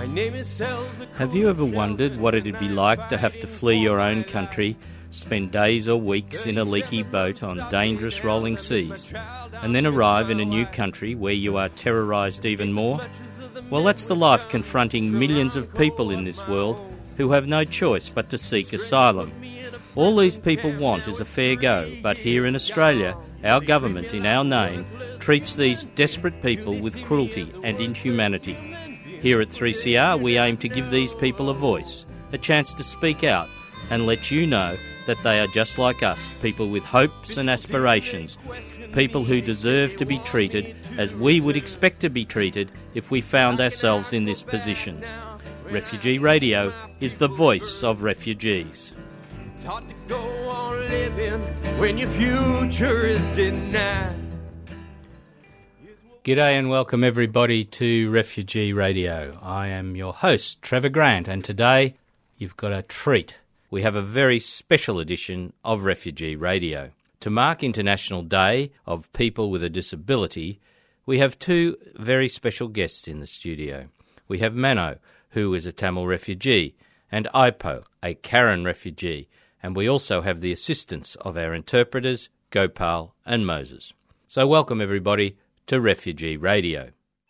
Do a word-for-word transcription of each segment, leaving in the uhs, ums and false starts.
My name is Selva. Have you ever wondered what it'd be like to have to flee your own country, spend days or weeks in a leaky boat on dangerous rolling seas, and then arrive in a new country where you are terrorised even more? Well, that's the life confronting millions of people in this world who have no choice but to seek asylum. All these people want is a fair go, but here in Australia, our government, in our name, treats these desperate people with cruelty and inhumanity. Here at three C R, we aim to give these people a voice, a chance to speak out, and let you know that they are just like us, people with hopes and aspirations, people who deserve to be treated as we would expect to be treated if we found ourselves in this position. Refugee Radio is the voice of refugees. It's hard to go on living when your future is denied. G'day and welcome everybody to Refugee Radio. I am your host, Trevor Grant, and today you've got a treat. We have a very special edition of Refugee Radio. To mark International Day of People with a Disability, we have two very special guests in the studio. We have Mano, who is a Tamil refugee, and Ipo, a Karen refugee, and we also have the assistance of our interpreters, Gopal and Moses. So welcome everybody to Refugee Radio.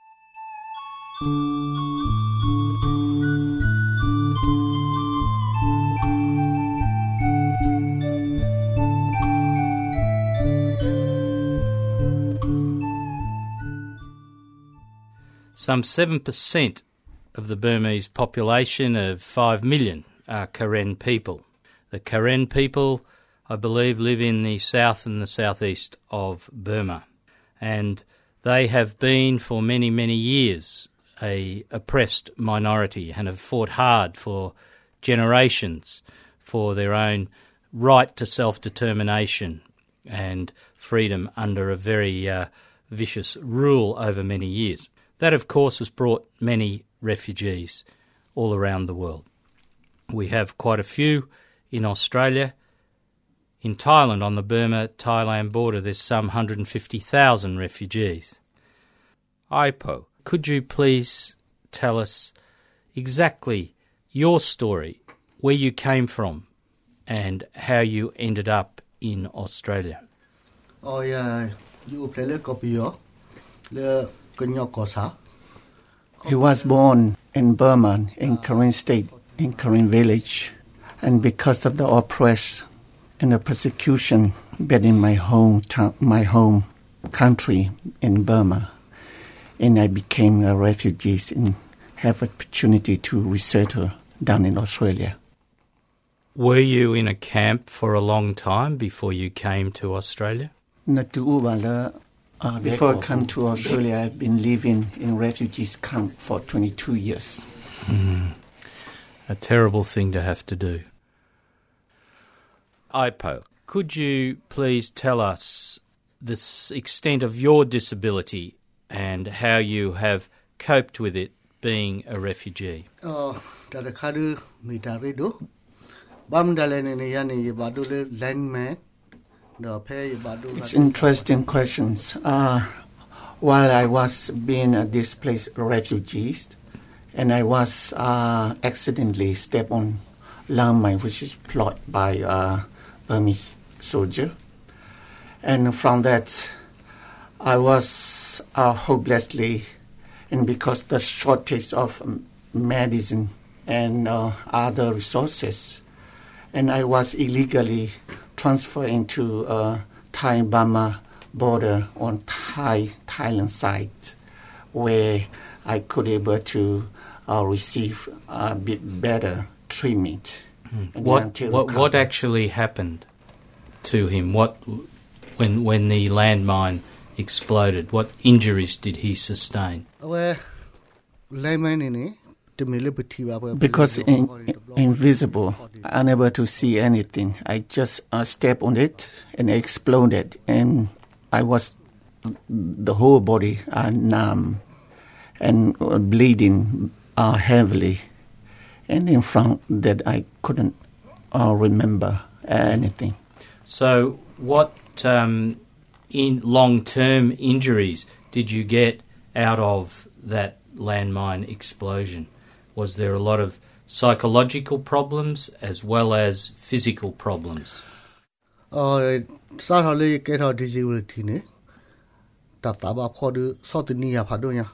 Some seven percent of the Burmese population of five million are Karen people. The Karen people, I believe, live in the south and the southeast of Burma, and they have been for many, many years a oppressed minority and have fought hard for generations for their own right to self-determination and freedom under a very uh, vicious rule over many years. That, of course, has brought many refugees all around the world. We have quite a few in Australia. In Thailand, on the Burma-Thailand border, there's some one hundred fifty thousand refugees. Ipo, could you please tell us exactly your story, where you came from, and how you ended up in Australia? Oh yeah, you play the copio, the Kunyokosa. He was born in Burma, in Karen State, in Karen Village, and because of the oppress and the persecution back in my home, my home country in Burma, and I became a refugee and have opportunity to resettle down in Australia. Were you in a camp for a long time before you came to Australia? Uh, before I came to Australia, I've been living in refugees camp for twenty-two years. Mm. A terrible thing to have to do. Ipo, could you please tell us the extent of your disability and how you have coped with it being a refugee? Oh, it's interesting questions. Uh, while I was being a displaced refugee, and I was uh, accidentally stepped on landmine, which is plotted by uh, Burmese soldier, and from that, I was uh, hopelessly, and because the shortage of medicine and uh, other resources, and I was illegally transferred into uh, Thai-Burma border on Thai Thailand side, where I could able to uh, receive a bit better treatment. Mm. What what, what actually happened to him? What when when the landmine exploded? What injuries did he sustain? Well, because in, invisible, unable to see anything, I just uh, stepped on it and it exploded, and I was the whole body uh, numb and uh, bleeding uh, heavily, and in front that I couldn't uh, remember anything. So, what um, in long-term injuries did you get out of that landmine explosion? Was there a lot of psychological problems as well as physical problems? Uh, Sarali get our disability ne. Tataba Podu Sotinia Padunya.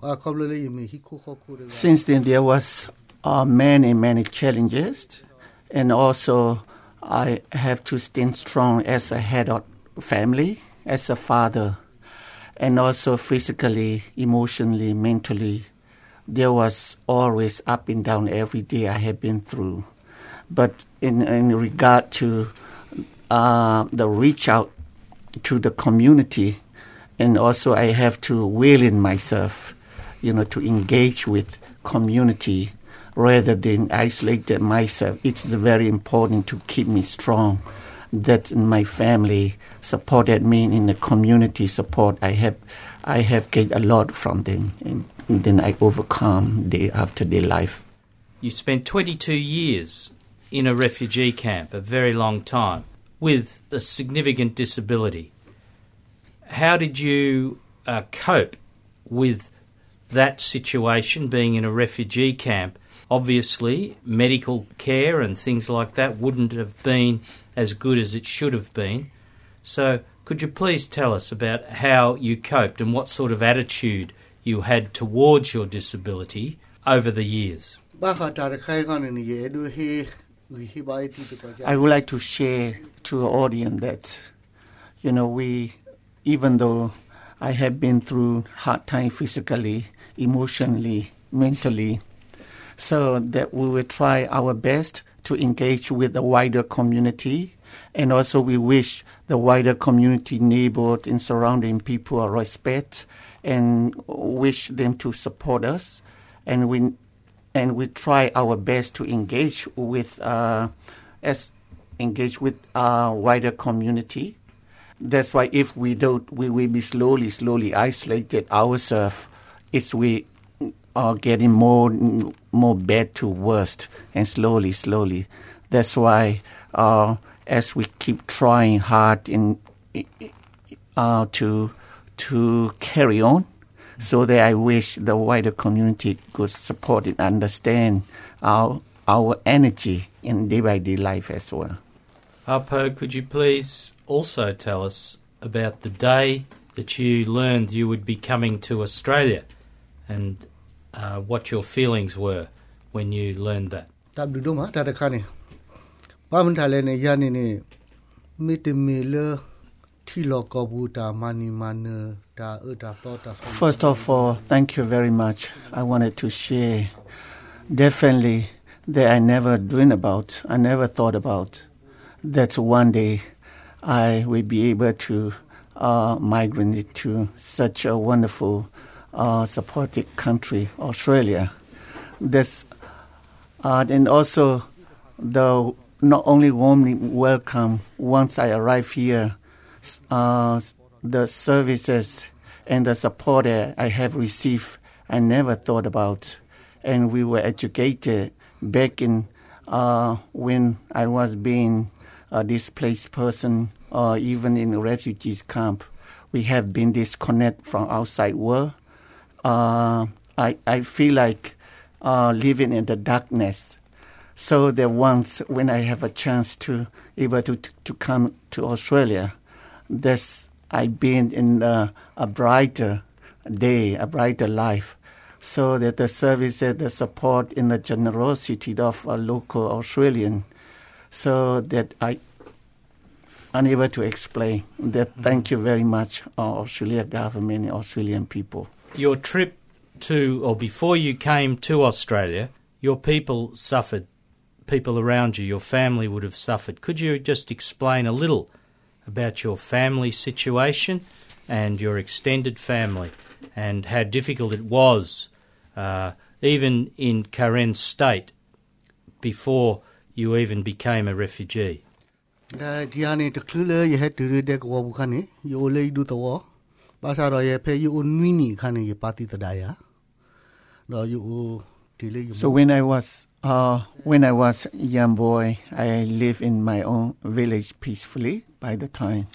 Since then, there was uh, many, many challenges, and also I have to stand strong as a head of family, as a father, and also physically, emotionally, mentally. There was always up and down every day I have been through. But in, in regard to uh, the reach out to the community, and also I have to will in myself, you know, to engage with community rather than isolate myself. It's very important to keep me strong. That my family supported me in the community support. I have, I have gained a lot from them, and, and then I overcome day after day life. You spent twenty-two years in a refugee camp, a very long time, with a significant disability. How did you uh, cope with that situation, being in a refugee camp? Obviously, medical care and things like that wouldn't have been as good as it should have been. So could you please tell us about how you coped and what sort of attitude you had towards your disability over the years? I would like to share to the audience that, you know, we, even though I have been through hard time physically, emotionally, mentally, so that we will try our best to engage with the wider community, and also we wish the wider community, neighbors and surrounding people respect and wish them to support us, and we and we try our best to engage with uh, as engage with our wider community. That's why if we don't, we will be slowly, slowly isolated ourselves. It's we are getting more, more bad to worst, and slowly, slowly. That's why uh, as we keep trying hard in uh, to to carry on, so that I wish the wider community could support and understand our our energy in day by day life as well. Apo, could you please also tell us about the day that you learned you would be coming to Australia, and uh, what your feelings were when you learned that? First of all, thank you very much. I wanted to share definitely that I never dreamed about, I never thought about, that one day I will be able to uh, migrate to such a wonderful, uh, supportive country, Australia. That's, uh, and also the not only warmly welcome once I arrive here, uh, the services and the support that I have received, I never thought about. And we were educated back in uh, when I was being a displaced person, or even in a refugees camp. We have been disconnected from outside world. Uh, I I feel like uh, living in the darkness. So that once when I have a chance to able to to come to Australia, that's I've been in a, a brighter day, a brighter life. So that the services, the support, and the generosity of a local Australian, so that I unable to explain that. Mm-hmm. Thank you very much, uh, Australian government and Australian people. Your trip to, or before you came to Australia, your people suffered. People around you, your family would have suffered. Could you just explain a little about your family situation and your extended family, and how difficult it was, uh, even in Karen State, before you even became a refugee? The Diane to Clue, you had to read the Wabukani, you only do the war. Basara, you pay you own mini can you party the dia. No, you delay. So when I was uh, when I was a young boy, I lived in my own village peacefully by the time.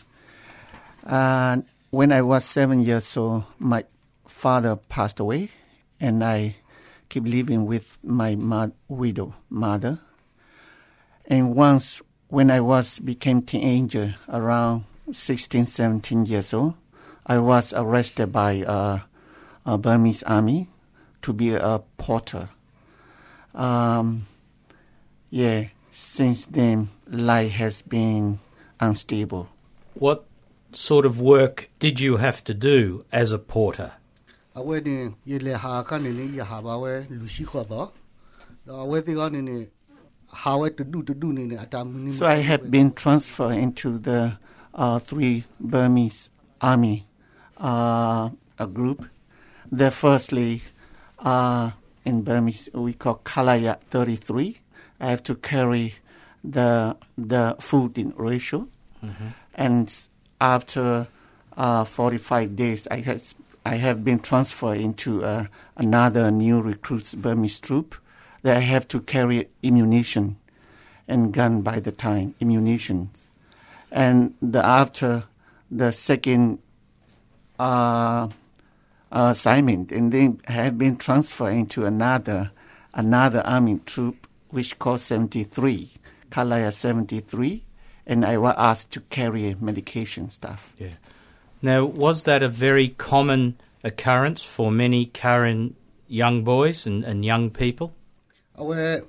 And when I was seven years old, my father passed away, and I keep living with my ma- widow mother. And once when I was became teenager, around sixteen, seventeen years old, I was arrested by uh, a Burmese army to be a porter. Um, yeah, since then, life has been unstable. What sort of work did you have to do as a porter? Awe ni yele ha ka ni ni ya ha ba we lu shi kho do. Awe ti ga ni ni ha we to do to do ni ni atam ni. So I have been transferred into the uh, three Burmese army uh, a group. They're firstly uh, in Burmese we call Kalaya thirty-three. I have to carry the the food in ratio, mm-hmm. and after uh, forty-five days, I have I have been transferred into uh, another new recruits Burmese troop. That I have to carry ammunition and gun by the time ammunition, and the after the second uh, assignment, and then have been transferred into another another army troop which called seventy-three, Kalaya seventy-three, and I was asked to carry medication stuff. Yeah. Now, was that a very common occurrence for many Karen young boys and, and young people? Doesn't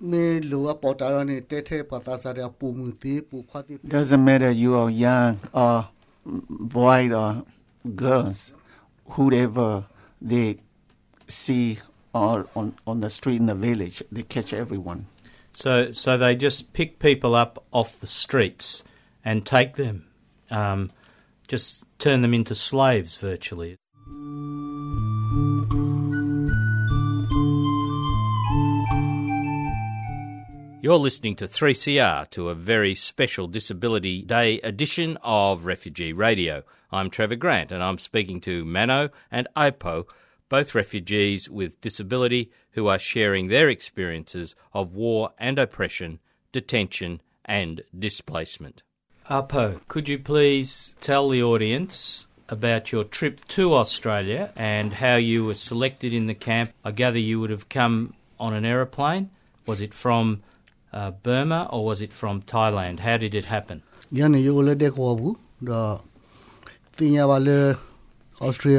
matter you are young or boy or girls, whoever they see or on, on the street in the village, they catch everyone. So so they just pick people up off the streets and take them, um, just turn them into slaves virtually. You're listening to three C R, to a very special Disability Day edition of Refugee Radio. I'm Trevor Grant and I'm speaking to Mano and Aipo, both refugees with disability who are sharing their experiences of war and oppression, detention and displacement. Aipo, could you please tell the audience about your trip to Australia and how you were selected in the camp? I gather you would have come on an aeroplane. Was it from uh, Burma or was it from Thailand? How did it happen? Uh,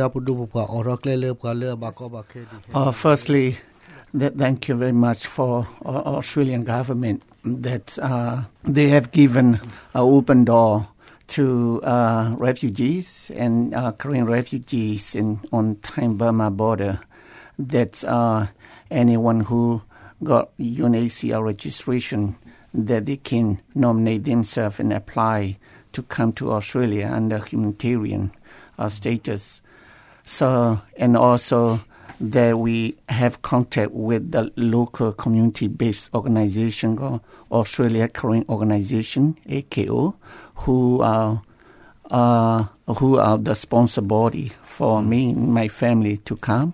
firstly, that thank you very much for uh, Australian government that uh, they have given an open door to uh, refugees and uh, Korean refugees in on Thai-Burma border. That uh, anyone who got U N H C R registration, that they can nominate themselves and apply to come to Australia under humanitarian uh, status. So, and also that we have contact with the local community-based organization called Australia Korean Organization, A K O, who are uh, who are the sponsor body for me and my family to come.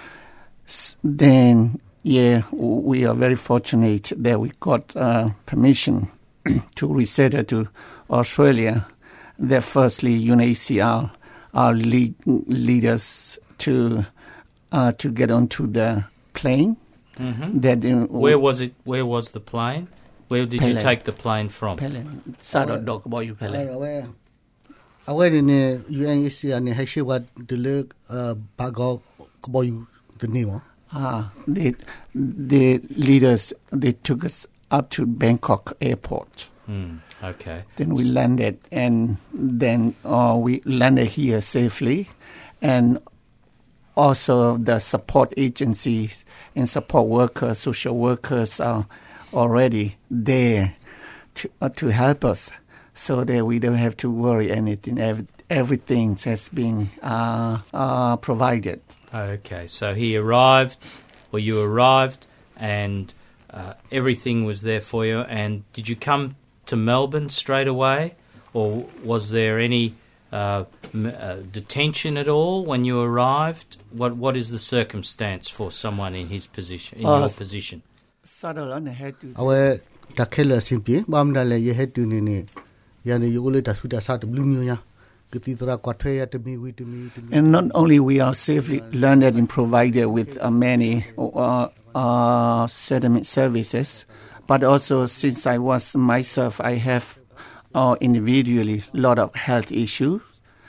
Then, yeah, we are very fortunate that we got uh, permission to resettle to Australia. That firstly, U N H C R our lead, leaders to uh, to get onto the plane. Mm-hmm. That uh, where was it? Where was the plane? Where did Pele. you take the plane from? Pele. Sada dog boy you Pele. Aware in the U N H C R and Hashi what the leg bago boy the name. Ah, the the leaders they took us up to Bangkok airport. Mm, okay. Then we landed, and then uh, we landed here safely, and also the support agencies and support workers, social workers are already there to uh, to help us, so that we don't have to worry anything. Every, everything has been uh, uh, provided. Okay, so he arrived, or you arrived, and uh, everything was there for you. And did you come to Melbourne straight away, or was there any uh, m- uh, detention at all when you arrived? What What is the circumstance for someone in his position, in uh, your position? Our takela simpi, bamda le ye head to nini, yani you let us with us at blue ya, And not only we are safely landed and provided with uh, many uh, uh, settlement services, but also since I was myself, I have uh, individually a lot of health issues.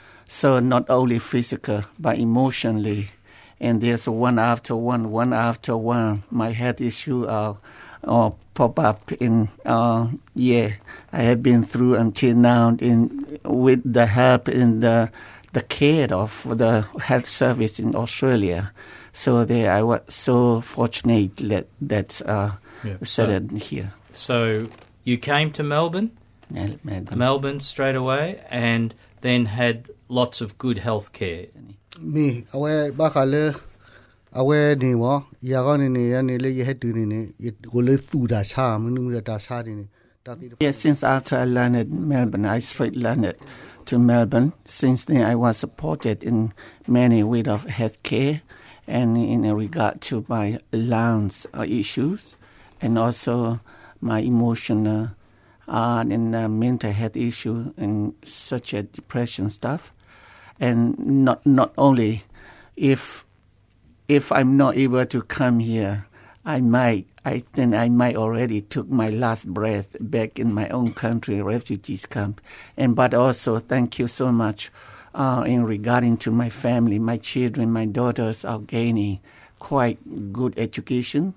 So not only physical, but emotionally. And there's one after one, one after one. My health issue uh, uh, pop up in, uh, yeah, I have been through until now in with the help in the the care of the health service in Australia. So there I was so fortunate that that's uh, Yeah. settled So- here. So you came to Melbourne, Mel- Melbourne. Melbourne straight away, and then had lots of good health care. Me, awe bakale, awe ni wo, yaga ni ni ya ni le ye hetu ni ni, ye go le thu da cha, munu mu da cha ni ni. Yes, since after I landed in Melbourne, I straight landed to Melbourne. Since then, I was supported in many ways of health care and in regard to my lungs uh, issues and also my emotional uh, and uh, mental health issue and such as depression stuff. And not not only if if I'm not able to come here, I might, I think I might already took my last breath back in my own country, refugees camp. And but also, thank you so much uh, in regarding to my family, my children, my daughters are gaining quite good education,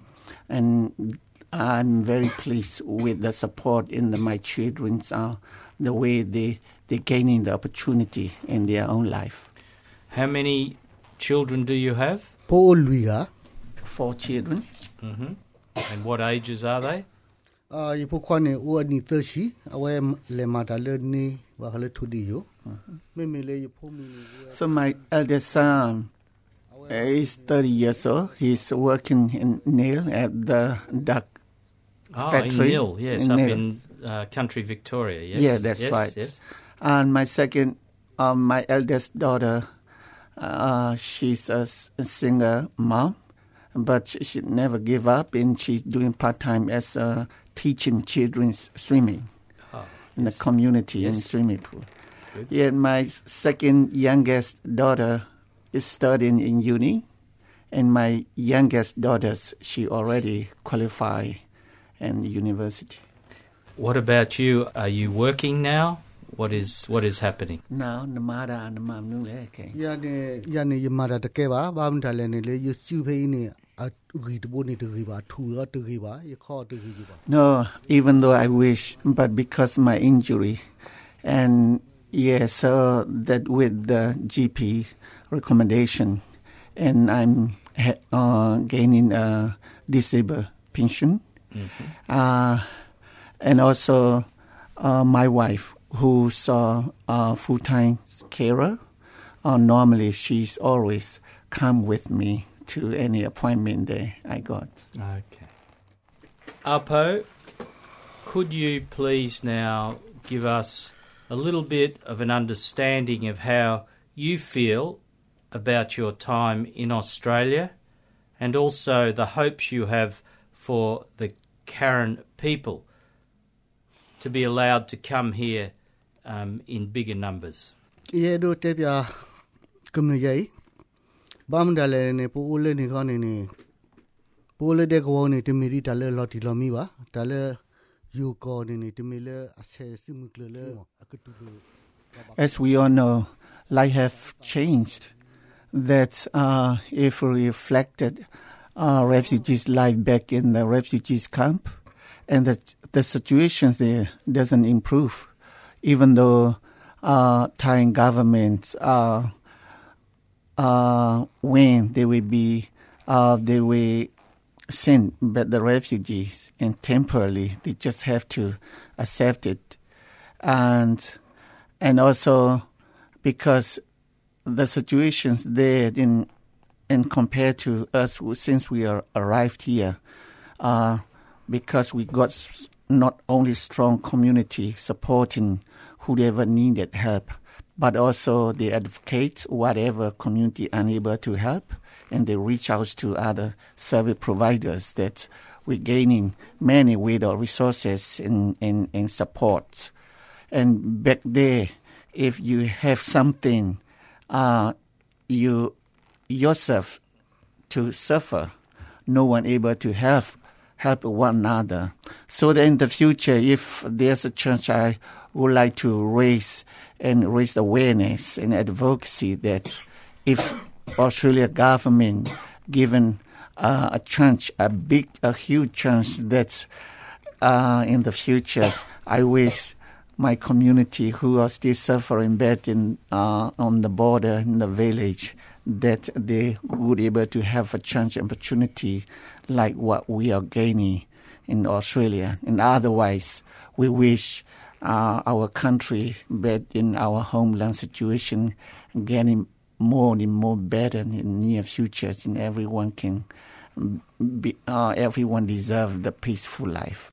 and I'm very pleased with the support in the, my children's uh, the way they they gaining the opportunity in their own life. How many children do you have? Po lui ga, Four children. hmm And what ages are they? ah ye po kwa ni o ni thirty, awe le mata le ni wa kale thudi yo. Me me le ye po mi ni. So my eldest son is thirty years old. He's working in nail at the duck Oh, factory. in Nil, yes, in up Nil. in uh, country Victoria, yes. Yeah, that's yes, right. Yes. And my second, um, my eldest daughter, uh, she's a, s- a singer mom, but she, she never give up, and she's doing part time as uh, teaching children's swimming Oh, in yes. the community in Yes. swimming pool. Good. Yeah, my s- second youngest daughter is studying in uni, and my youngest daughters, she already qualified in university. What about you? Are you working now? What is what is happening? Now, Namada and Mam Nule came. Ya ni ya ni ye mata de ke ba, ba mta le ni le ye su phe ni a ri de bo ni de ri ba, thu ro de ri ba, ye kho de ri ba. No, even though I wish, but because my injury, and yeah, so that with the G P recommendation, and I'm ha- uh, gaining a disabled pension, uh, and also uh, my wife, who's uh, a full-time carer, uh, normally she's always come with me to any appointment that I got. Okay. Apo, could you please now give us a little bit of an understanding of how you feel about your time in Australia and also the hopes you have for the Karen people to be allowed to come here um, in bigger numbers? Ye do te pya kum ye. Ba mta le ni po o le ni kho ni ni. Po le de ko ni te mi ri ta le lo ti lo mi ba. Ta le yu ko ni ni te mi le a se si mu kle le a ke tu le. As we all know, life have changed. That uh, if we reflected uh, refugees' life back in the refugees camp, and that the situations there doesn't improve, even though uh, Thai governments uh, uh, when they will be uh, they will send back the refugees, and temporarily they just have to accept it, and and also because the situations there in and compared to us who- since we are arrived here, uh, because we got s- not only strong community supporting whoever needed help, but also they advocate whatever community unable to help, and they reach out to other service providers that we're gaining many with our resources and, and, and support. And back there, if you have something, uh, you yourself to suffer, no one able to help help one another. So that in the future, if there's a chance, I would like to raise and raise awareness and advocacy that if Australia government given uh, a chance, a big, a huge chance that uh, in the future, I wish my community who are still suffering bad in uh, on the border in the village, that they would be able to have a chance opportunity like what we are gaining in Australia. And otherwise, we wish uh, our country, but in our homeland situation, getting more and more better in near future, and everyone can be, uh, everyone deserves the peaceful life.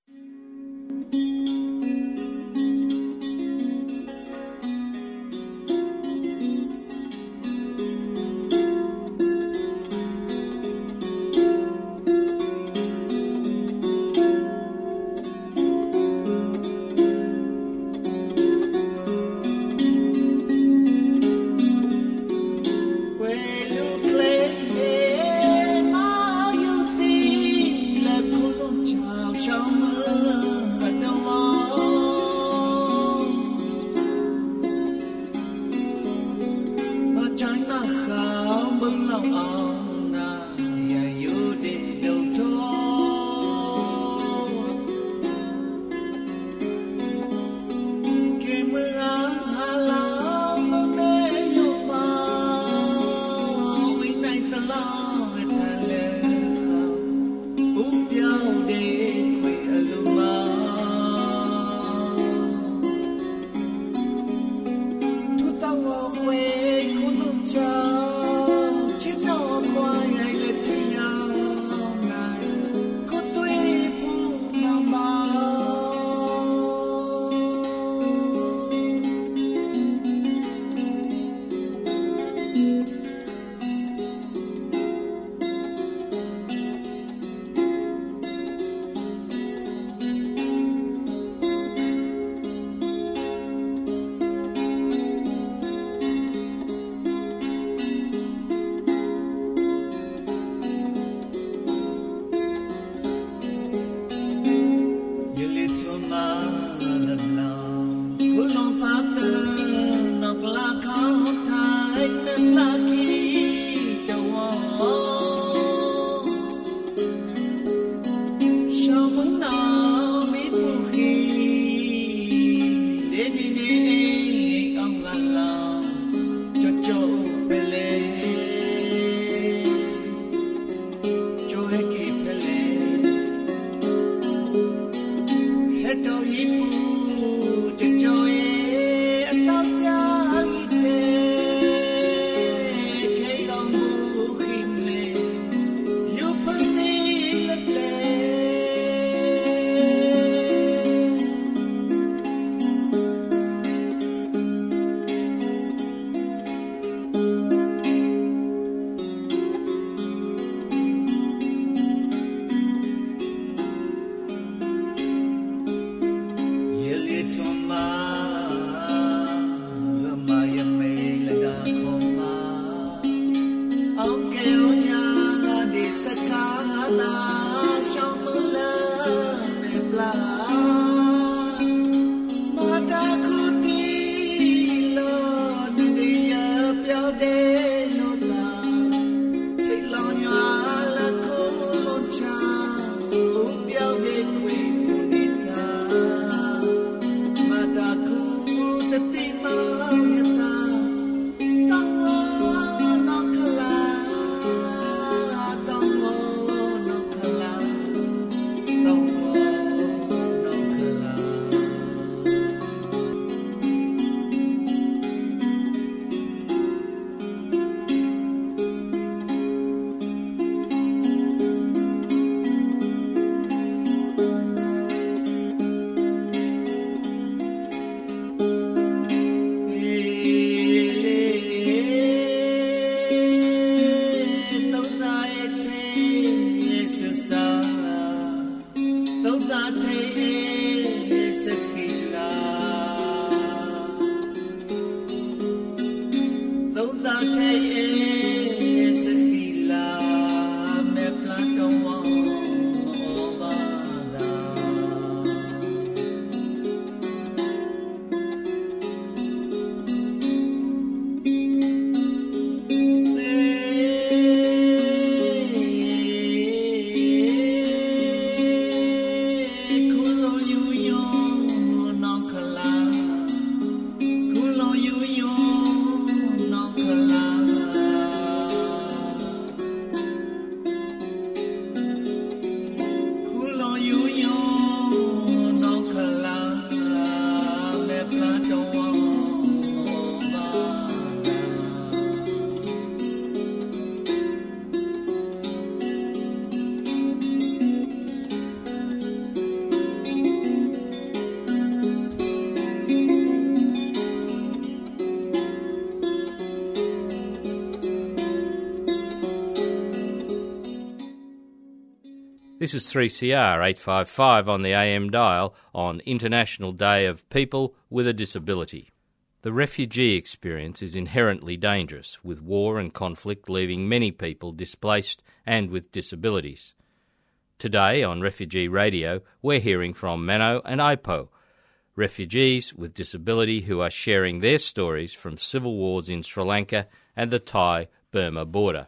This is three C R eight fifty-five on the A M dial on International Day of People with a Disability. The refugee experience is inherently dangerous, with war and conflict leaving many people displaced and with disabilities. Today on Refugee Radio, we're hearing from Mano and Aipo, refugees with disability who are sharing their stories from civil wars in Sri Lanka and the Thai-Burma border.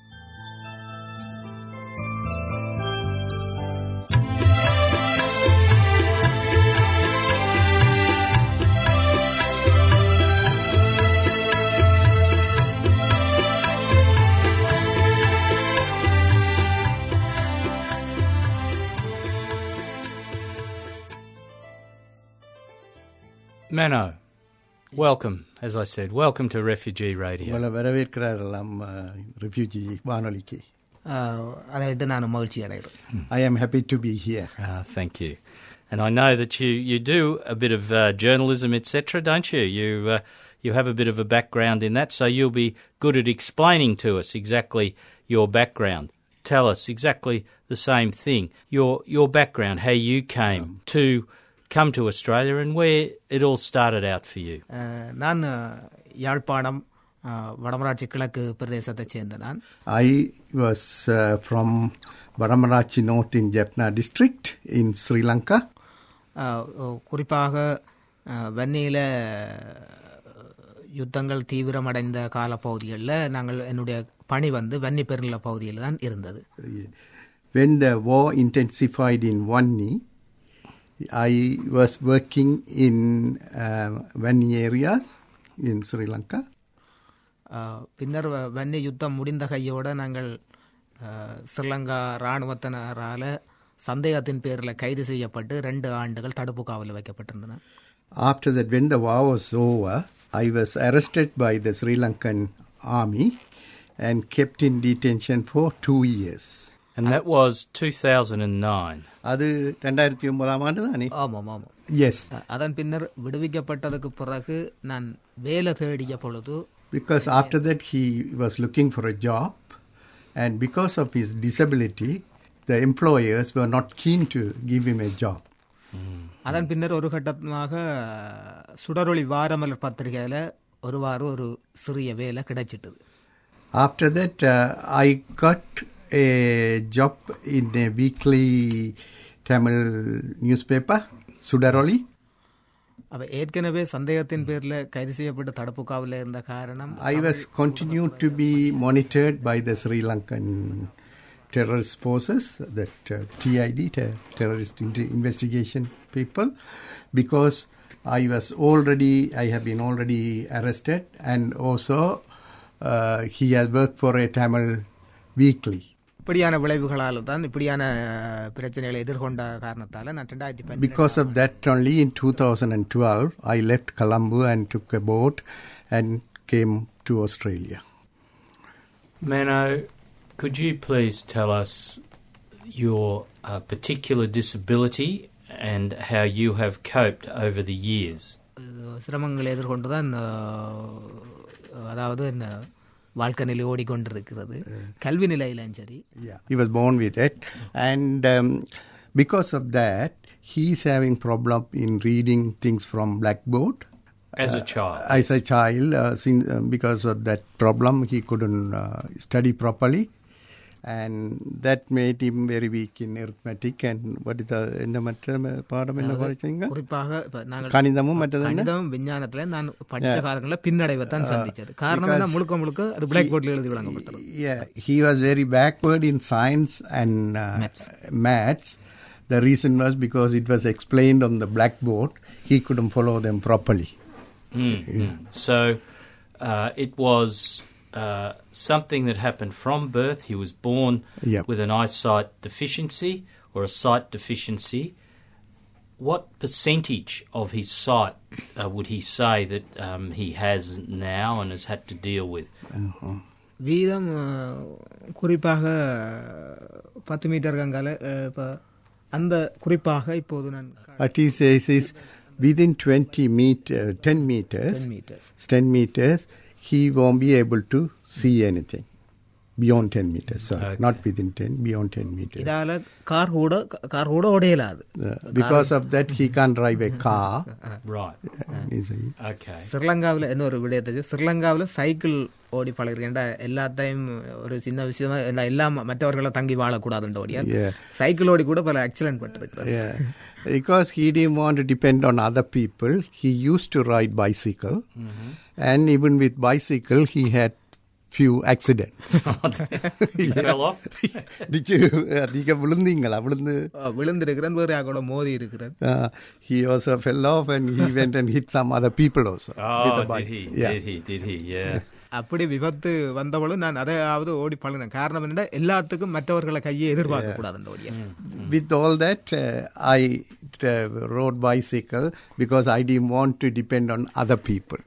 Mano, welcome, as I said, welcome to Refugee Radio. Well, வரவேற்கிறார்களாம் refugee வானொலிக்கு. அதைவிட்டு நான் மகிழ்ச்சி அடைகிறேன். I am happy to be here. Ah, thank you. And I know that you, you do a bit of uh, journalism, et cetera, don't you? You uh, you have a bit of a background in that, so you'll be good at explaining to us exactly your background. Tell us exactly the same thing, your your background, how you came um. to come to Australia and where it all started out for you. நான் யாழ்ப்பாணம் வடமராட்சி கிழக்கு பிரதேசத்தைச் சேர்ந்த நான். I was uh, from Vadamarachchi North in Jaffna district in Sri Lanka. குறிப்பாக வன்னியில யுத்தங்கள் தீவிரமடைந்த காலப்பகுதிகளில் நாங்கள் என்னுடைய பணி வந்து வன்னி பெருநில பகுதியில் தான் இருந்தது. When the war intensified in Vanni, I was working in uh, Vanni areas in Sri Lanka. பின்னர் வன்னி யுத்தம் முடிந்த கையோடு நாங்கள் ஸ்ரீலங்கா இராணுவத்தினரால் சந்தேகத்தின் பேரில் கைது செய்யப்பட்டு ரெண்டு ஆண்டுகள் தடுப்பு காவலில் வைக்கப்பட்டிருந்தன. After that, when the war was over, I was arrested by the Sri Lankan army and kept in detention for two years. And that was two thousand nine. அது ரெண்டாயிரத்தி ஒன்பதாம் ஆண்டு தானே? ஆமாம் ஆமாம். Yes. அதன் பின்னர் விடுவிக்கப்பட்டதுக்கு பிறகு நான் வேலை தேடிய பொழுது, because after that he was looking for a job, and because of his disability the employers were not keen to give him a job. அதன் பின்னர் ஒரு கட்டமாக சுடரொளி வாரமலர் பத்திரிகையில் ஒரு வாரம் ஒரு சிறிய வேலை கிடைச்சிட்டது. After that uh, I got a job in a weekly Tamil newspaper, Sudaroli. அவ ஏற்கனவே சந்தேகத்தின் பேரில் கைது செய்யப்பட்டு தடுப்பு காவலில் இருந்த காரணம், I was continued to be monitored by the Sri Lankan terrorist forces, that uh, T I D, ter- terrorist investigation people, because I was already, I have been already arrested, and also uh, he had worked for a Tamil weekly. இப்படியான விளைவுகளால் தான் இப்படியான பிரச்சனைகளை எதிர்கொண்ட காரணத்தால் நான் ரெண்டாயிரத்தி Because of that only in two thousand twelve I left Colombo and took a boat and came to Australia. Mano, could you please tell us your uh, particular disability and how you have coped over the years? சிரமங்களை எதிர்கொண்டு தான், அதாவது வாழ்க்கை நிலை ஓடிக்கொண்டிருக்கிறது. கல்வி நிலையிலும் சரி. Yeah, he was born with it, and um, because of that he is having problem in reading things from blackboard. As a child. Uh, as a child, uh, since, uh, because of that problem he couldn't uh, study properly, and that made him very weak in arithmetic and what is the என்ன மற்ற பாடம் என்ன படிச்சீங்க? குறிப்பாக நாங்கள் கணிதமும் மற்றது கணிதம் விஞ்ஞானத்துல நான் படிச்ச காலங்களில் பின்னடைவை தான் சந்திச்சது. காரணம் என்ன? முழுக்க முழுக்க அது பிளாக் போர்டில் எழுதி வழங்கப்பட்டது. Yeah, he was very backward in science and uh, maths. maths. The reason was because it was explained on the blackboard, he couldn't follow them properly. Mm. Yeah. So uh, it was Uh, something that happened from birth. He was born yep. with an eyesight deficiency or a sight deficiency. What percentage of his sight uh, would he say that um, he has now and has had to deal with? Uh-huh. வீதம் குறிப்பாக பத்து metre கங்கால அந்த குறிப்பாக இப்போது நான் what he says is within twenty meter, ten meters, ten meters, ten meters, he won't be able to see anything. beyond ten meters, sorry, Okay. not within ten, beyond ten meters. இதால car கூட car கூட ஓடையலாது. Uh, because of that, he can't drive a car. Right. Uh, is he? Okay. ஸ்ரீலங்காவில் இன்னொரு விடயத்தை ஸ்ரீலங்காவில் cycle ஓடி பழகிறேன்டா எல்லாத்தையும் ஒரு சின்ன விஷயமா எல்லாம் மற்றவர்களை தங்கி வாழக்கூடாதுன்ற ஓடியா Yeah. சைக்கிள் ஓடி கூட பல ஆக்சிடென்ட் பட்டிருக்கிறார். Yeah. Because he didn't want to depend on other people, he used to ride bicycle. Mm-hmm. And even with bicycle, he had few accidents. He fell off? Did you, நீங்க விழுந்தீங்களா விழுந்து விழுந்திருக்கிறேன், வேறு கூட மோதி இருக்கிறேன். Uh, he also fell off and he went and hit some other people also. with Oh, a bike. did he? Yeah. Did he? Did he? Yeah. அப்படி விபத்து வந்தவளும் நான் அதையாவது ஓடி பழகினேன். காரணம் என்ன, எல்லாத்துக்கும் மற்றவர்களை கையை எதிர்பார்க்க கூடாதுன்ற ஓடியா. With all that, uh, I uh, rode bicycle because I didn't want to depend on other people.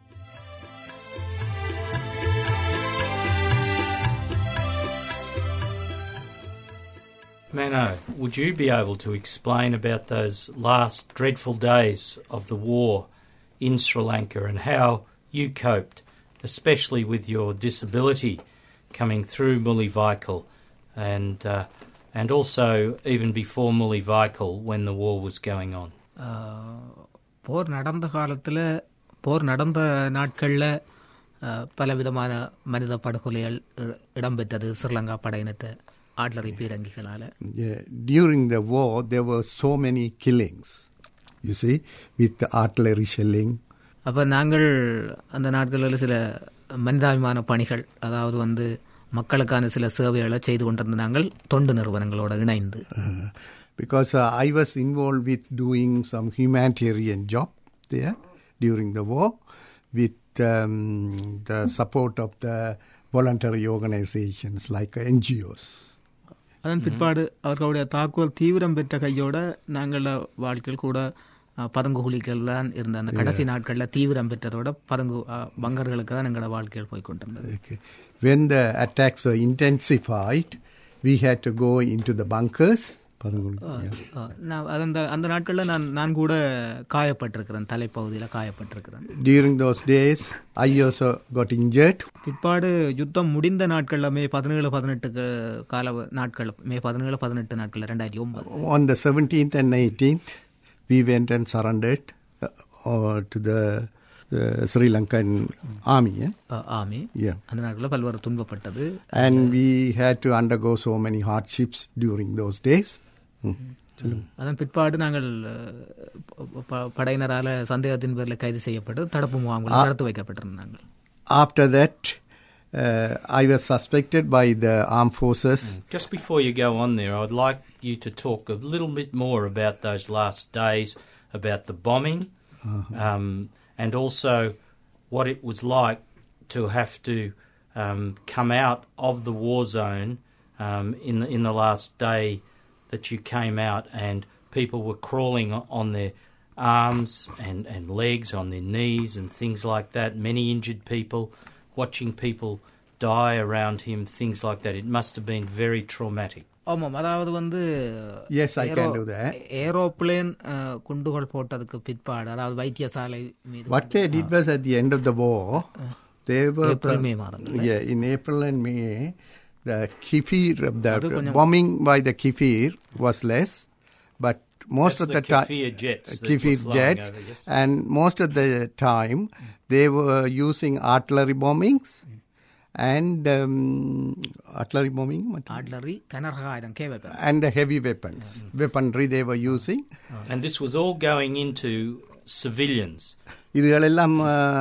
Mano, would you be able to explain about those last dreadful days of the war in Sri Lanka and how you coped, especially with your disability coming through Mullivaikkal and uh, and also even before Mullivaikkal when the war was going on? போர் நடந்த காலத்தில், போர் நடந்த நாட்களில் பல விதமான மனித படுகொலைகள் இடம்பெற்றது ஸ்ரீலங்கா படையினத்தை ஆட்லரி பீரங்கிகளால். Yeah. During the war, there were so many killings, you see, with the artillery shelling. அப்போ நாங்கள் அந்த நாட்களில் சில மனிதாபிமான பணிகள், அதாவது வந்து மக்களுக்கான சில சேவைகளை செய்து கொண்டிருந்த நாங்கள் தொண்டு நிறுவனங்களோட இணைந்து. Uh, because uh, I was involved with doing some humanitarian job there during the war with um, the support of the voluntary organizations like N G Os. அதன் பிற்பாடு அவர்களுடைய தாக்குதல் தீவிரம் பெற்ற கையோட நாங்கள வாழ்க்கையில் கூட பதங்கு குழிகள் தான் இருந்த அந்த கடைசி நாட்களில் தீவிரம் பெற்றதோட பதங்கு பங்கர்களுக்கு தான் எங்களோட வாழ்க்கையில் போய் கொண்டிருந்தது. Okay. When the attacks were intensified, we had to go into the bunkers. நான் அந்த அந்த நாட்களில் நான் நான் கூட காயப்பட்டிருக்கிறேன், தலைப்பகுதியில் காயப்பட்டிருக்கிறேன். During those days, I also got injured. பிற்பாடு யுத்தம் முடிந்த நாட்களில் மே பதினேழு பதினெட்டு கால நாட்கள், மே பதினேழு பதினெட்டு நாட்கள் ரெண்டாயிரத்தி ஒன்பது. On the seventeenth and eighteenth, we went and surrendered uh, to the uh, Sri Lankan army. Uh, army. Yeah. அந்த நாட்களில் பல்வேறு துன்பப்பட்டது. And we had to undergo so many hardships during those days. அதன் பிற்பாடு நாங்கள் படையினரால சந்தேகத்தின் பேரில் கைது செய்யப்பட்டு தடுப்பு முகாம்களில் தடுத்து வைக்கப்பட்டிருந்தாங்க. After that, uh, I was suspected by the armed forces. Just before you go on there, I'd like you to talk a little bit more about those last days, about the bombing, uh-huh. um, and also what it was like to have to um, come out of the war zone um, in the, in the last day that you came out, and people were crawling on their arms and, and legs, on their knees and things like that, many injured people, watching people die around him, things like that. It must have been very traumatic. ஆமாம், அதாவது வந்து Yes, I can do that. Aeroplane குண்டுகள் போட்டதுக்கு பிற்பாடு, அதாவது வைத்தியசாலை மீது What they did was at the end of the war, they were April, May மாதங்கள். Yeah, in April and May, the Kifir, the bombing by the Kifir was less, but most That's of the, the time, Kifir jets, that Kifir were flying jets, over, yes. and most of the time they were using artillery bombings and um, artillery bombing, artillery, கனரகாயுதம், K weapons, and the heavy weapons, mm-hmm. weaponry they were using. And this was all going into civilians. இதுகளெல்லாம்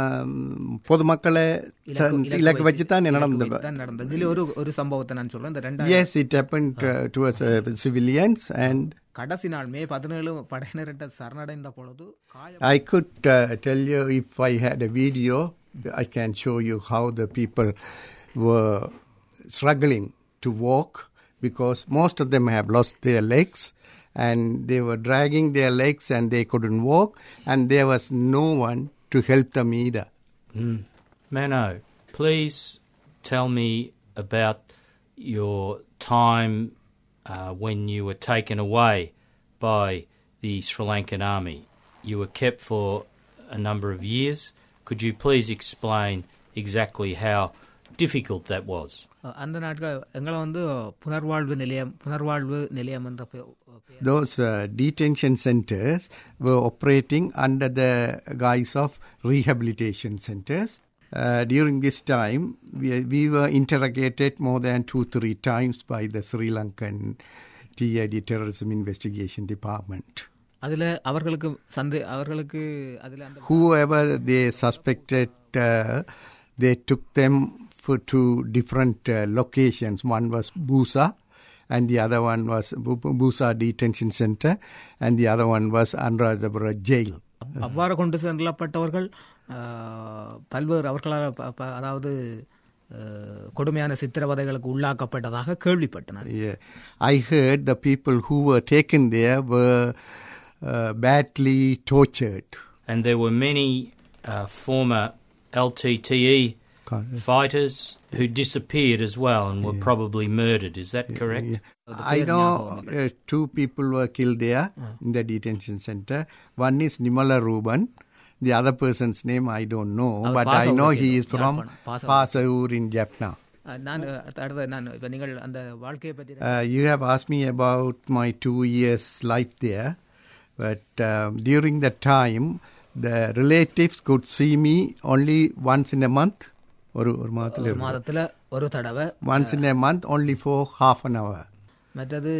பொதுமக்களை இலக்கு வச்சு தான் நடந்தது. இதில் ஒரு ஒரு சம்பவத்தை நான் சொல்றேன். இந்த ரெண்டாயிரம் Yes, it happened uh, towards uh, civilians, and கடைசி நாள் மே பதினேழு படையினர்கிட்ட சரணடைந்த பொழுது I could uh, tell you, if I had a video, I can show you how the people were struggling to walk, because most of them have lost their legs and they were dragging their legs and they couldn't walk, and there was no one to help them either. Mm. Mano, please tell me about your time uh, when you were taken away by the Sri Lankan army. You were kept for a number of years. Could you please explain exactly how difficult that was? அந்த நாட்கள் எங்களை வந்து புனர்வாழ்வு நிலையம் புனர்வாழ்வு நிலையம் என்ற பெ- Those uh, detention centers were operating under the guise of rehabilitation centers. Uh, during this time, we, we were interrogated more than two, three times by the Sri Lankan T I D Terrorism Investigation Department. அதில் அவர்களுக்கு சந்தே அவர்களுக்கு அதில் அந்த Whoever they suspected, uh, they took them for two different uh, locations. One was Busa, and the other one was Bu- Bu- Busa Detention Center, and the other one was Anuradhapura Jail. அவ்வாறு கொண்டு செல்லப்பட்டவர்கள் ஆஹ், பல்வேறு அவர்களால் ப- ப- அதாவது ஆஹ், கொடுமையான சித்திரவதைகளுக்கு உள்ளாக்கப்பட்டதாக கேள்விப்பட்டனர். Yeah. I heard the people who were taken there were uh, badly tortured. And there were many uh, former L T T E fighters who disappeared as well and were probably murdered. Is that correct? Yeah. I know uh, two people were killed there in the detention center. One is Nimala Ruban. The other person's name I don't know, our but I பாசவூர் know he is சேர்ந்தவர். from Yazhpanam, பாசவூர். Pasavur in Jaffna. ஆஹ், நான் அடுத்த- அடுத்த நான் இப்போ நீங்கள் அந்த வாழ்க்கையை பற்றி Uh, you have asked me about my two years life there, but um, during that time, the relatives could see me only once in a month. ஒரு ஒரு மாதத்துல ஒரு இருக்கும். மாதத்தில் ஒரு தடவை, Once in a month, only for half an hour. மற்றது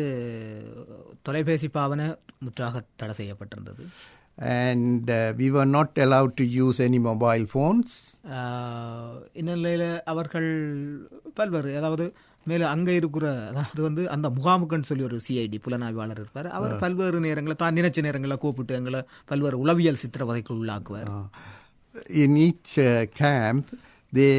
தொலைபேசி பாவனை முற்றாக தடை செய்யப்பட்டிருந்தது. And uh, we were not allowed to use any mobile phones. ஆஹ், இந்நிலையில் அவர்கள் பல்வேறு அதாவது மேலே அங்கே இருக்கிற அதாவது வந்து அந்த முகாமுக்குன்னு சொல்லி ஒரு சிஐடி புலனாய்வாளர் இருப்பார். அவர் பல்வேறு நேரங்களில் தான் நினைச்ச நேரங்களில் கூப்பிட்டு எங்களை பல்வேறு உளவியல் சித்திரவதைக்கு உள்ளாக்குவார். In each uh, camp, they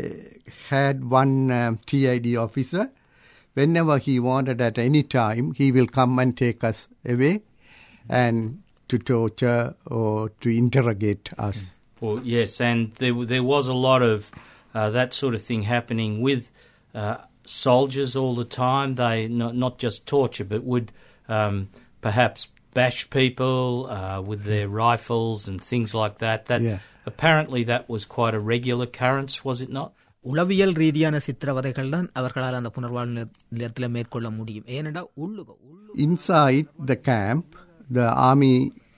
had one um, T I D officer. Whenever he wanted at any time, he will come and take us away and to torture or to interrogate us. Well, yes, and there w- there was a lot of uh, that sort of thing happening with uh, soldiers all the time. They not not just torture, but would um, perhaps bash people uh, with their rifles and things like that. That Yeah. apparently that was quite a regular occurrence, was it not? உளவியல் ரீதியான சித்திரவதைகள் தான் அவர்களால் அந்த புனர்வாழ்வு நில- நிலையத்தில் மேற்கொள்ள முடியும். ஏனென்றால் உள்ளுக உள்ளு Inside the camp, the army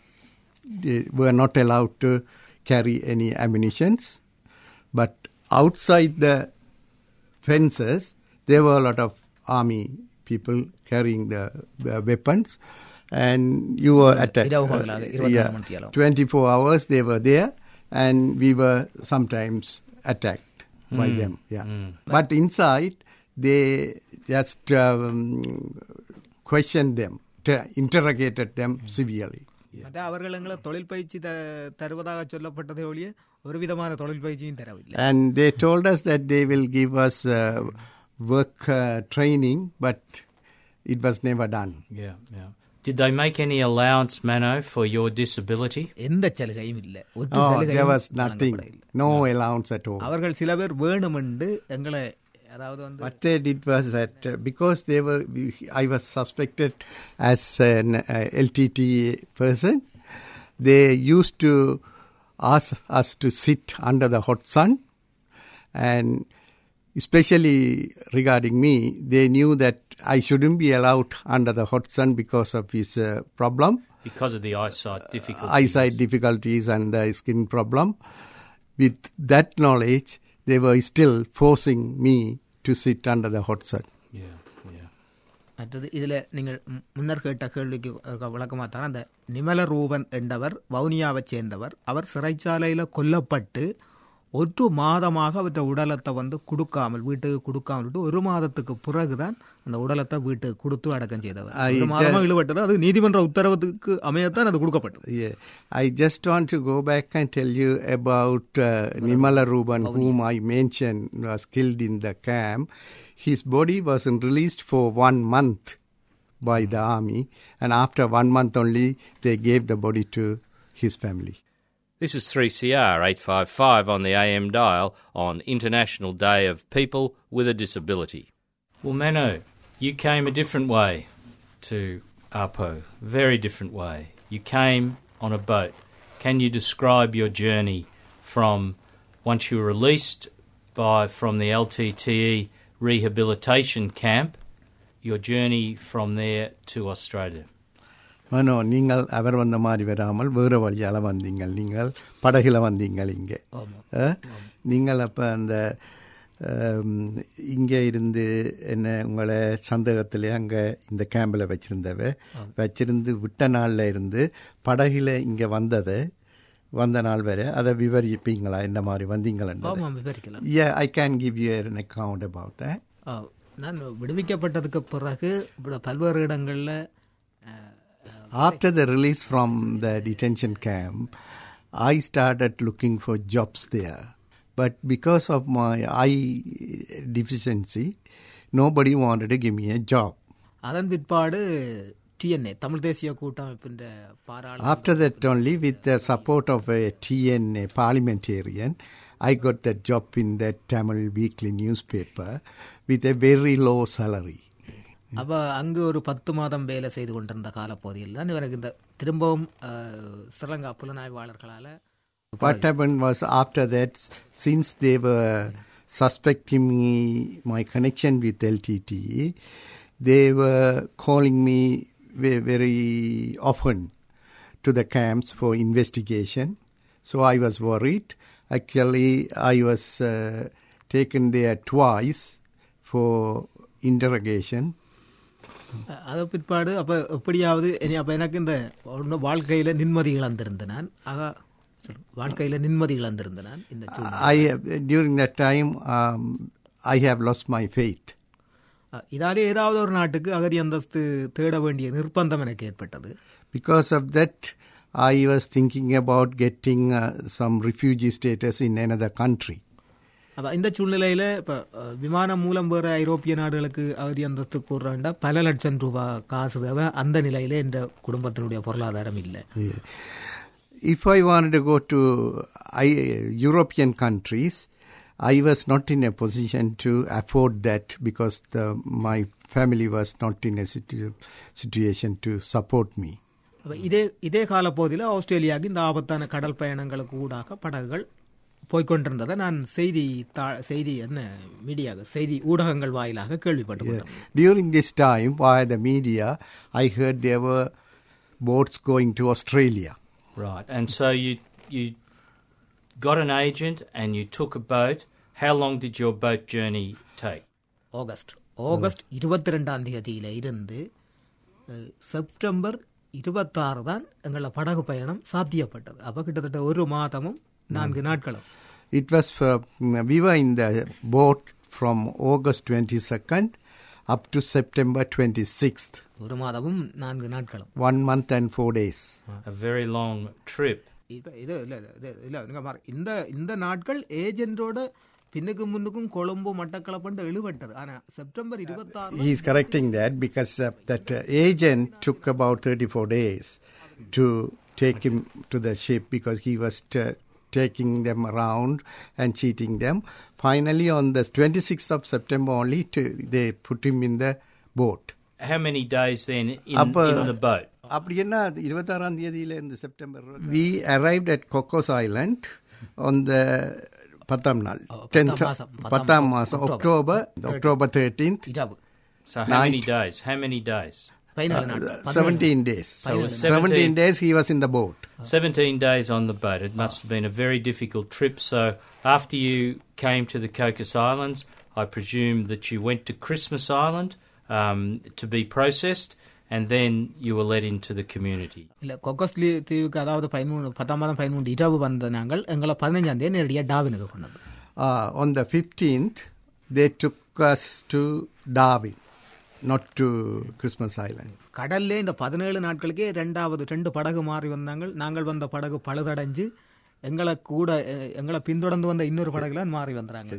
they were not allowed to carry any ammunitions, but outside the fences, there were a lot of army people carrying the, the weapons, and you were attacked. இரவு பகலாக இருபத்தி நான்கு மணி நேரம். twenty-four hours they were there, and we were sometimes attacked by them. Yeah, but inside they just um, questioned them, t- interrogated them severely. மற்ற அவர்கள் எங்களை தொழில் பயிற்சி த- தருவதாக சொல்லப்பட்டதை ஒழிய ஒரு விதமான தொழில் பயிற்சியும் தரவில்லை. And they told us that they will give us uh, work uh, training, but it was never done. Yeah, yeah. Did they make any allowance, Mano, for your disability? எந்த சலுகையும் இல்லை. ஒரு Oh, சலுகையும் there was nothing, வழங்கப்படவில்லை. no allowance at all. அவர்கள் சில பேர் வேணுமென்று எங்களை அதாவது வந்து What they did was that uh, because they were, I was suspected as an uh, L T T person, they used to ask us to sit under the hot sun, and especially regarding me, they knew that I shouldn't be allowed under the hot sun because of his uh, problem. Because of the eyesight difficulties. Eyesight difficulties and the skin problem. With that knowledge, they were still forcing me to sit under the hot sun. Yeah, yeah. மற்றது இதில் நீங்கள் மு- முன்னர் கேட்ட கேள்விக்கு விளக்கமாக தர அந்த நிமல ரூபன் என்பவர் வவுனியாவைச் சேர்ந்தவர். அவர் சிறைச்சாலையில் கொல்லப்பட்டு ஒரு மாதமாக அவற்றை உடலத்தை வந்து கொடுக்காமல் வீட்டுக்கு கொடுக்காமல் விட்டு ஒரு மாதத்துக்கு பிறகுதான் அந்த உடலத்தை வீட்டுக்கு கொடுத்து அடக்கம் செய்தவர். I ஒரு மாதமாக இழுபட்டது அது நீதிமன்ற உத்தரவுக்கு அமையத்தான் அது கொடுக்கப்பட்டது. Yeah, I just want to go back and tell you about uh, Nimala Ruban, whom I mentioned was killed in the camp. His body wasn't released for one month by the army, and after one month only, they gave the body to his family. This is three C R eight fifty-five on the A M dial on International Day of People with a Disability. Well, Mano, you came a different way to Apo, very different way. You came on a boat. Can you describe your journey from once you were released by from the L T T E rehabilitation camp, your journey from there to Australia? மனோ, நீங்கள் அவர் வந்த மாதிரி வராமல் வேறு வழியால் வந்தீங்கள். நீங்கள் படகில் வந்தீங்கள் இங்கே. நீங்கள் அப்போ அந்த இங்கே இருந்து என்ன உங்களை சந்தேகத்தில் அங்கே இந்த கேம்பில் வச்சுருந்தவ வச்சிருந்து விட்ட நாளில் இருந்து படகில் இங்கே வந்தது வந்த நாள் வரை அதை விவரிப்பீங்களா? என்ன மாதிரி வந்தீங்களா? Yeah, I can give you an account about that. நான் விடுவிக்கப்பட்டதுக்கு பிறகு பல்வேறு இடங்களில் after the release from the detention camp, I started looking for jobs there. But because of my eye deficiency, nobody wanted to give me a job. அதன் பிற்பாடு DNA Tamil தேசிய கூட்டமைப்பின் பாராளுமன்ற After that only, with the support of a T N A parliamentarian, I got that job in that Tamil weekly newspaper with a very low salary. அப்போ அங்கு ஒரு பத்து மாதம் வேலை செய்து கொண்டிருந்த காலப்பகுதியில் தான் இவருக்கு இந்த திரும்பவும் Sri Lanka புலனாய்வாளர்களால் What happened was, after that, since they were suspecting me, my connection with L T T, they were calling me very, very often to the camps for investigation. So I was worried. Actually, I was uh, taken there twice for interrogation. அதை பிற்பாடு அப்போ எப்படியாவது அப்போ எனக்கு இந்த வாழ்க்கையில் நிம்மதி இழந்திருந்தேன் நான். ஆக வாழ்க்கையில் நிம்மதி இழந்திருந்தேன் நான். இந்த during that time um, I have lost my faith. இதாலே ஏதாவது ஒரு நாட்டுக்கு அகதி அந்தஸ்து தேட வேண்டிய நிர்பந்தம் எனக்கு ஏற்பட்டது. Because of that, I was thinking about getting uh, some refugee status in another country. அப்போ இந்த சூழ்நிலையில் இப்போ விமானம் மூலம் வேறு ஐரோப்பிய நாடுகளுக்கு அகதி அந்தஸ்து கூறுறாண்டா பல லட்சம் ரூபாய் காசு தேவை. அந்த நிலையில் இந்த குடும்பத்தினுடைய பொருளாதாரம் இல்லை. If I wanted to go to I, European countries, I was not in a position to afford that because the, my family was not in a situ, situation to support me. இதே இதே காலப்பகுதியில் ஆஸ்திரேலியாவுக்கு இந்த ஆபத்தான கடல் பயணங்களுக்கு ஊடாக படகுகள் போய்கொண்டிருந்ததை நான் செய்தி செய்தி என்ன மீடியா செய்தி ஊடகங்கள் வாயிலாக கேள்விப்பட்டேன். During this time, via the media, I heard there were boats going to Australia. Right, and so you you got an agent and you took a boat. How long did your boat journey take? August August இருபத்தி ரெண்டாம் தேதியில இருந்து September இருபத்தாறு தான் எங்கள படகு பயணம் சாத்தியப்பட்டது. அப்போ கிட்டத்தட்ட ஒரு மாதமும் நான்கு நாட்களும். It was for, we were in the boat from August twenty-second up to September twenty-sixth. ஒரு மாதமும் நான்கு நாட்களும். One month and four days. A very long trip. இப்போ இது இல்லை இல்லை இல்லை இந்த இந்த நாட்கள் ஏஜென்டோட பின்னுக்கு முன்னுக்கும் கொழும்பு மட்டக்களப்பண்டு எழுவட்டது. ஆனால் செப்டம்பர் இருபத்தாறு he is correcting that because uh, that uh, agent took about thirty-four days to take him to the ship because he was t- taking them around and cheating them. Finally, on the twenty-sixth of September only, to, they put him in the boat. How many days then in, Appa, in the boat? அப்படி என்ன இருபத்தாறாம் தேதியில இந்த September. We arrived at Cocos Island on the பத்தாம் நாள் tenth பத்தாம் மாசம் October October thirteenth. So how many days? How many days? Uh, seventeen days. So seventeen days he was in the boat. seventeen days on the boat. It must have been a very difficult trip. So after you came to the Cocos Islands, I presume that you went to Christmas Island um, to be processed, and then you were led into the community. இல்லை கொக்கஸ் தீவுக்கு அதாவது பதிமூணு பத்தாம் மாதம் பதிமூணு இரவு வந்த நாங்கள் எங்களை பதினஞ்சாம் தேதி நேரடியாக டாவினுக்கு கொண்டது. On the fifteenth, they took us to Darwin. Not to Christmas Island. கடல்ல இந்த பதினேழு நாட்களுக்கே ரெண்டாவது ரெண்டு படகு மாறி வந்தாங்க. நாங்கள் வந்த படகு பழுதடைஞ்சு எங்களை கூட எங்களை பின்தொடர்ந்து வந்த இன்னொரு படகுல மாறி வந்தாங்க.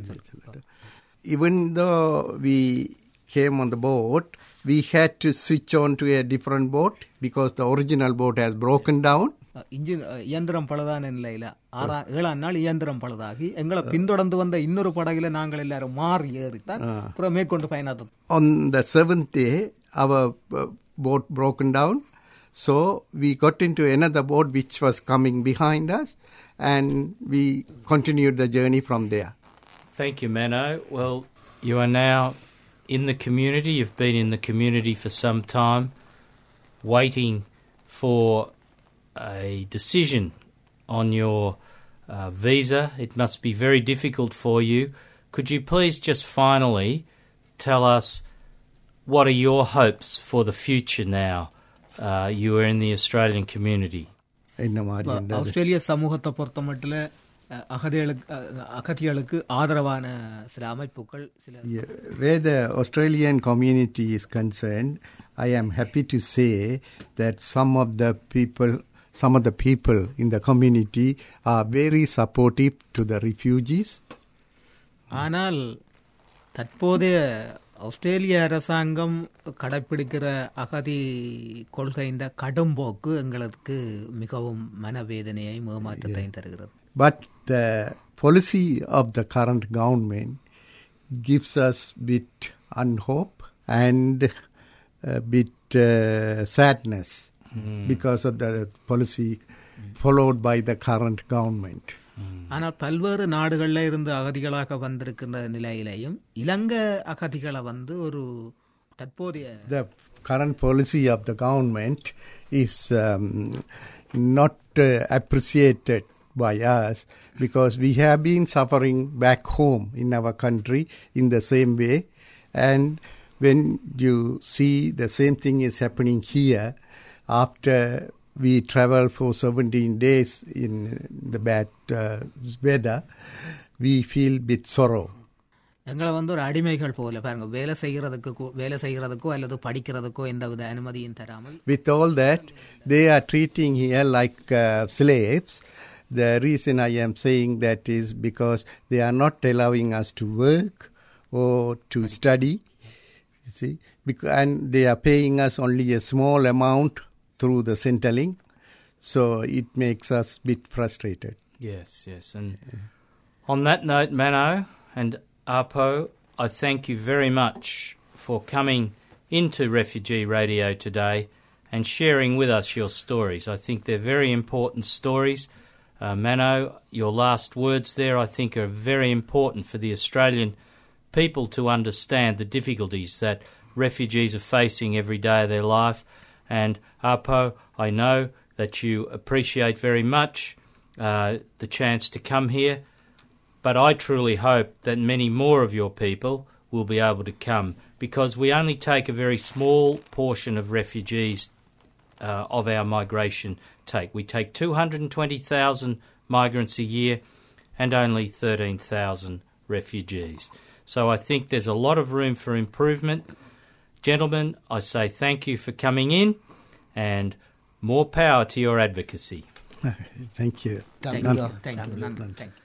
Even though we came on the boat, we had to switch on to a different boat because the original boat has broken down. Engine இயந்திரம் பழுதான நிலையில ஆறா ஏழாம் நாள் இயந்திரம் பழுதாகி எங்களை பின்தொடர்ந்து வந்த இன்னொரு படகுல நாங்கள் எல்லாரும் மாறி ஏறித்தான் அப்புறம் மேற்கொண்டு பயணம். On the seventh day, our boat broken down, so we got into another boat which was coming behind us, and we continued the journey from there. Thank you, Mano. Well, You are now in the community. You've been in the community for some time, waiting for a decision on your uh, visa. It must be very difficult for you. Could you please just finally tell us what are your hopes for the future now uh, you are in the Australian community? ஆஸ்திரேலிய சமூகத்தை பொறுத்த மட்டும் அகதிகளுக்கு அகதிகளுக்கு ஆதரவான சில அமைப்புகள் சில where the Australian community is concerned, I am happy to say that some of the people some of the people in the community are very supportive to the refugees. ஆனால் தற்போதைய ஆஸ்திரேலிய அரசாங்கம் கடைப்பிடிக்கிற அகதி கொள்கையின் கடும்போக்கு எங்களுக்கு மிகவும் மனவேதனையையும் ஏமாற்றத்தையும் தருகிறது. But the policy of the current government gives us bit unhope and a bit uh, sadness mm. because of the policy followed by the current government. ஆனால் பல்வேறு நாடுகளில் இருந்து அகதிகளாக வந்திருக்கின்ற நிலையிலையும் இலங்கை அகதிகளை வந்து ஒரு தற்போதைய the current policy of the government is um, not uh, appreciated by us because we have been suffering back home in our country in the same way, and when you see the same thing is happening here after we travel for seventeen days in the bad uh, weather, we feel bit sorrow. எங்களை வந்து ஒரு அடிமைகள் போல பாருங்க, வேலை செய்கிறதுக்கு வேலை செய்கிறதுக்கோ அல்லது படிக்கிறதுக்கோ எந்தவித அனுமதியும் தராமல். With all that, they are treating here like uh, slaves. The reason I am saying that is because they are not allowing us to work or to study, you see, because, and they are paying us only a small amount through the Centrelink, so it makes us a bit frustrated. Yes, yes. And yeah. On that note, Mano and Apo, I thank you very much for coming into Refugee Radio today and sharing with us your stories. I think they're very important stories. Uh, Mano, your last words there I think are very important for the Australian people to understand the difficulties that refugees are facing every day of their life. And Apo, I know that you appreciate very much uh, the chance to come here, but I truly hope that many more of your people will be able to come, because we only take a very small portion of refugees uh, of our migration take. We take two hundred twenty thousand migrants a year and only thirteen thousand refugees. So I think there's a lot of room for improvement. Gentlemen, I say thank you for coming in and more power to your advocacy. Thank you. Thank you. Thank you. Thank you. Thank you.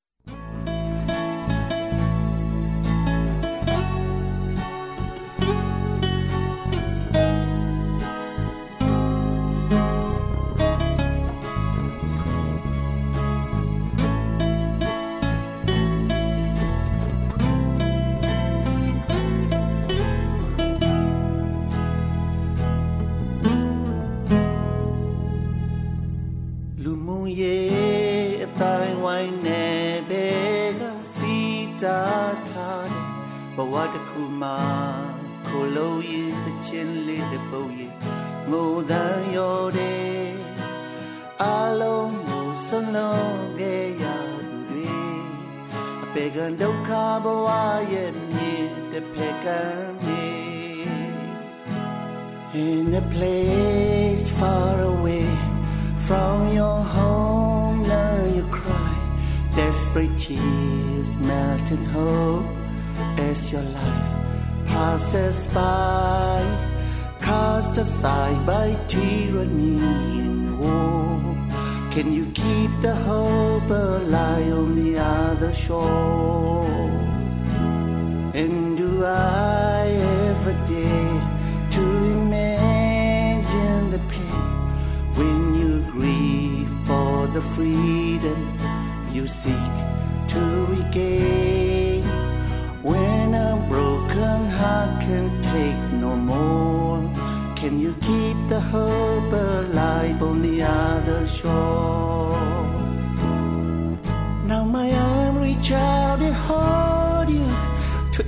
In a place far away from your home, now you cry. Desperate tears melt in hope as your life passes by, cast aside by tyranny and war. Can you keep the hope alive on the other shore? And do I ever dare to imagine the pain when you grieve for the freedom you seek to regain? When a broken heart can take no more, can you keep the hope alive on the other shore? Now my arm reach out and hold you to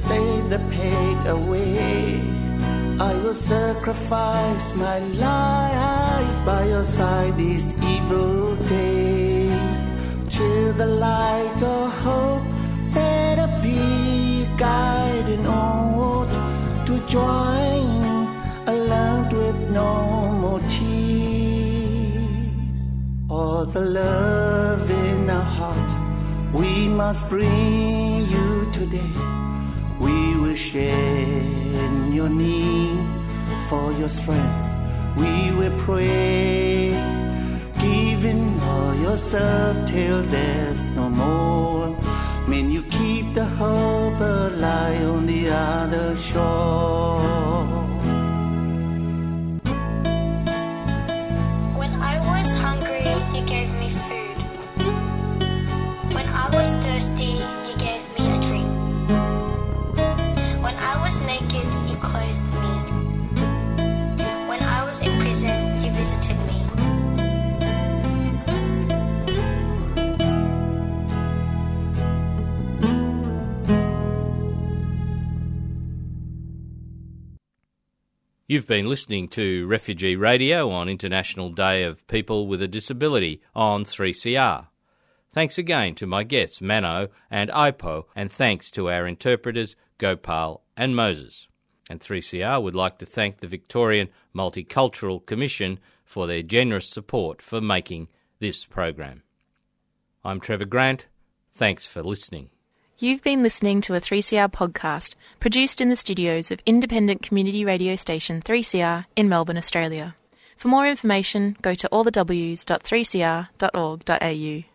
take the pain away. I will sacrifice my life by your side this evil day, till the light of hope that appear guiding onward to join a land with no more tears. All the love in our heart we must bring you today. We will share in your need for your strength. We will pray, giving all yourself till there's no more. May you keep the hope alive on the other shore. When I was hungry, you gave me food. When I was thirsty, you gave me a drink. When I was naked, you clothed me. When I was in prison, you visited me. You've been listening to Refugee Radio on International Day of People with a Disability on three C R. Thanks again to my guests Mano and Ipo, and thanks to our interpreters Gopal and Moses. And three C R would like to thank the Victorian Multicultural Commission for their generous support for making this program. I'm Trevor Grant. Thanks for listening. You've been listening to a three C R podcast produced in the studios of independent community radio station three C R in Melbourne, Australia. For more information, go to all the w s dot three c r dot org dot a u.